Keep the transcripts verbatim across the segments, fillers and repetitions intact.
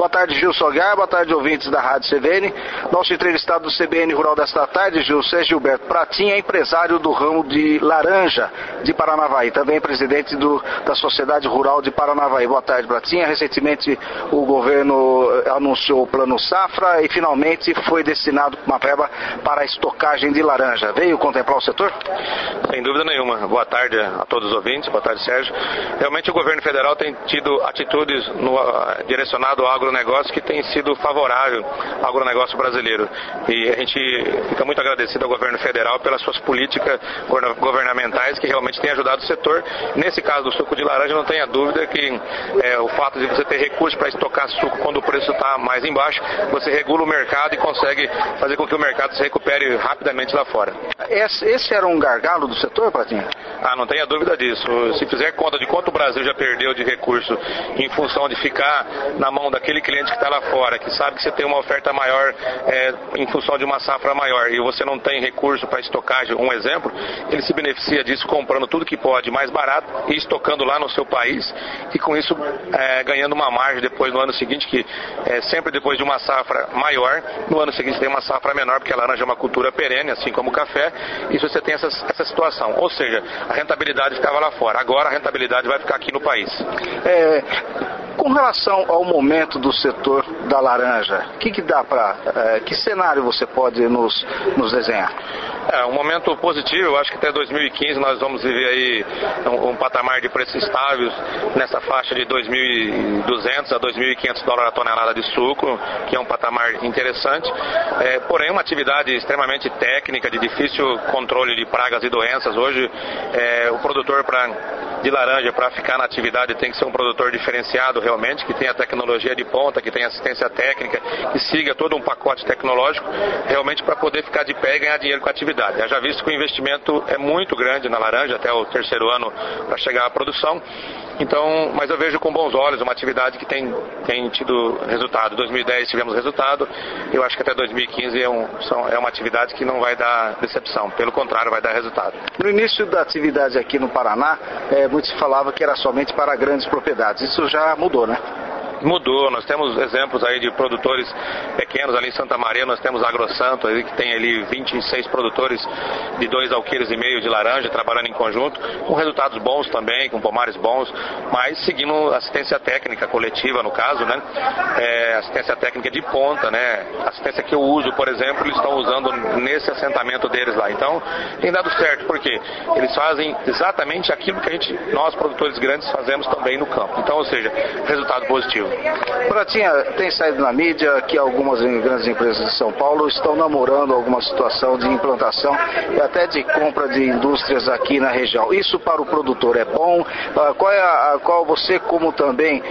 Boa tarde, Gilson Aguiar, boa tarde, ouvintes da Rádio C B N. Nosso entrevistado do C B N Rural desta tarde, Gilson, é Gilberto Pratinha, empresário do ramo de laranja de Paranavaí, também presidente do, da Sociedade Rural de Paranavaí. Boa tarde, Pratinha. Recentemente o governo anunciou o Plano Safra e finalmente foi destinado uma verba para a estocagem de laranja. Veio contemplar o setor? Sem dúvida nenhuma. Boa tarde a todos os ouvintes, boa tarde, Sérgio. Realmente o governo federal tem tido atitudes no, uh, direcionado ao agronegócio que tem sido favorável ao agronegócio brasileiro. E a gente fica muito agradecido ao governo federal pelas suas políticas governamentais que realmente têm ajudado o setor. Nesse caso do suco de laranja, não tenha dúvida que é, o fato de você ter recursos para estocar suco quando o preço está mais embaixo, você regula o mercado e consegue fazer com que o mercado se recupere rapidamente lá fora. Esse, esse era um gargalo do setor, Pratinha? Ah, não tenha dúvida disso. Se fizer conta de quanto o Brasil já perdeu de recurso em função de ficar na mão daquele cliente que está lá fora, que sabe que você tem uma oferta maior é, em função de uma safra maior e você não tem recurso para estocagem, um exemplo, ele se beneficia disso comprando tudo que pode mais barato e estocando lá no seu país e com isso é, ganhando uma margem depois no ano seguinte, que é, sempre depois de uma safra maior, no ano seguinte tem uma safra menor, porque a laranja é uma cultura perene, assim como o café, e você tem essa, essa situação. Ou seja, a rentabilidade ficava lá fora. Agora a rentabilidade vai ficar aqui no país. É, com relação ao momento do setor da laranja, que que dá para, é, que cenário você pode nos, nos desenhar? É um momento positivo. Eu acho que até dois mil e quinze nós vamos viver aí um, um patamar de preços estáveis nessa faixa de dois mil e duzentos a dois mil e quinhentos dólares a tonelada de suco, que é um patamar interessante. É, porém, uma atividade extremamente técnica, de difícil controle de pragas e doenças. Hoje, é, o produtor pra, de laranja, para ficar na atividade, tem que ser um produtor diferenciado realmente, que tenha tecnologia de ponta, que tenha assistência técnica, que siga todo um pacote tecnológico, realmente para poder ficar de pé e ganhar dinheiro com a atividade. Eu já visto que o investimento é muito grande na laranja, até o terceiro ano para chegar à produção. Então, mas eu vejo com bons olhos uma atividade que tem, tem tido resultado. Em dois mil e dez tivemos resultado, eu acho que até dois mil e quinze é, um, são, é uma atividade que não vai dar decepção, pelo contrário, vai dar resultado. No início da atividade aqui no Paraná, é, muito se falava que era somente para grandes propriedades. Isso já mudou, né? Mudou, nós temos exemplos aí de produtores pequenos, ali em Santa Maria nós temos a AgroSanto, aí, que tem ali vinte e seis produtores de dois a um vírgula cinco quilos de laranja trabalhando em conjunto, com resultados bons também, com pomares bons, mas seguindo assistência técnica coletiva no caso, né? É, assistência técnica de ponta, né? Assistência que eu uso, por exemplo, eles estão usando nesse assentamento deles lá. Então, tem dado certo, porque eles fazem exatamente aquilo que a gente, nós produtores grandes, fazemos também no campo. Então, ou seja, resultado positivo. Pratinha, tem saído na mídia que algumas grandes empresas de São Paulo estão namorando alguma situação de implantação e até de compra de indústrias aqui na região. Isso para o produtor é bom? Qual é a, qual você, como também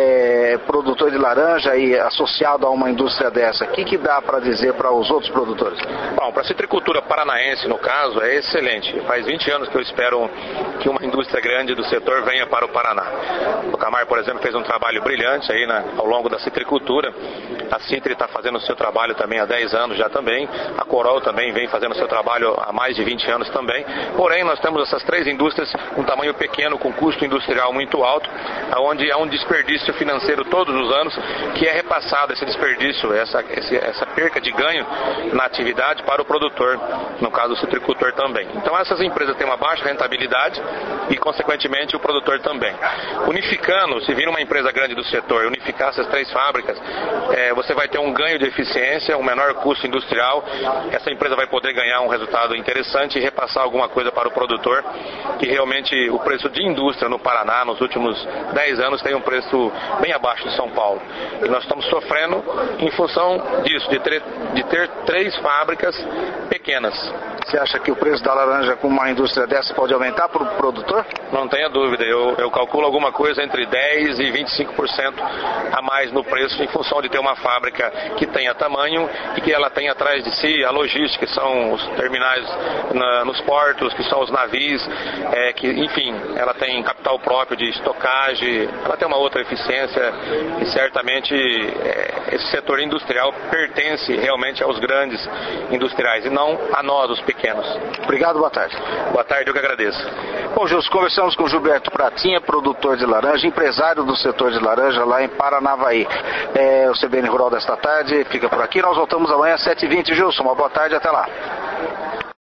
é, produtor de laranja e associado a uma indústria dessa, o que, que dá para dizer para os outros produtores? Bom, para a citricultura paranaense, no caso, é excelente. Faz vinte anos que eu espero que uma indústria grande do setor venha para o Paraná. O Camar, por exemplo, fez um trabalho brilhante aí na, ao longo da citricultura. A Citri está fazendo o seu trabalho também há dez anos já também. A Corol também vem fazendo o seu trabalho há mais de vinte anos também. Porém, nós temos essas três indústrias com um tamanho pequeno, com custo industrial muito alto, onde há um desperdício financeiro todos os anos, que é repassado esse desperdício, essa, esse, essa perca de ganho na atividade para o produtor, no caso o citricultor também. Então essas empresas têm uma baixa rentabilidade e, consequentemente, o produtor também. Unificando, se vir uma empresa grande do setor, unificar essas três fábricas, é, você vai ter um ganho de eficiência, um menor custo industrial, essa empresa vai poder ganhar um resultado interessante e repassar alguma coisa para o produtor, que realmente o preço de indústria no Paraná nos últimos dez anos tem um preço bem abaixo de São Paulo. E nós estamos sofrendo em função disso, de ter, de ter três fábricas pequenas. Você acha que o preço da laranja com uma indústria dessa pode aumentar para o produtor? Não tenha dúvida, eu, eu calculo alguma coisa entre dez e vinte e cinco por cento a mais no preço em função de ter uma fábrica que tenha tamanho e que ela tenha atrás de si a logística, que são os terminais na, nos portos, que são os navios, é, que, enfim, ela tem capital próprio de estocagem, ela tem uma outra eficiência e certamente é, esse setor industrial pertence realmente aos grandes industriais e não a nós, os pequenos. Obrigado, boa tarde. Boa tarde, eu que agradeço. Bom, Gilson, conversamos com Gilberto Pratinha, produtor de laranja, empresário do setor de laranja lá lá em Paranavaí. É, o C B N Rural desta tarde fica por aqui. Nós voltamos amanhã às sete e vinte, Gilson. Uma boa tarde, até lá.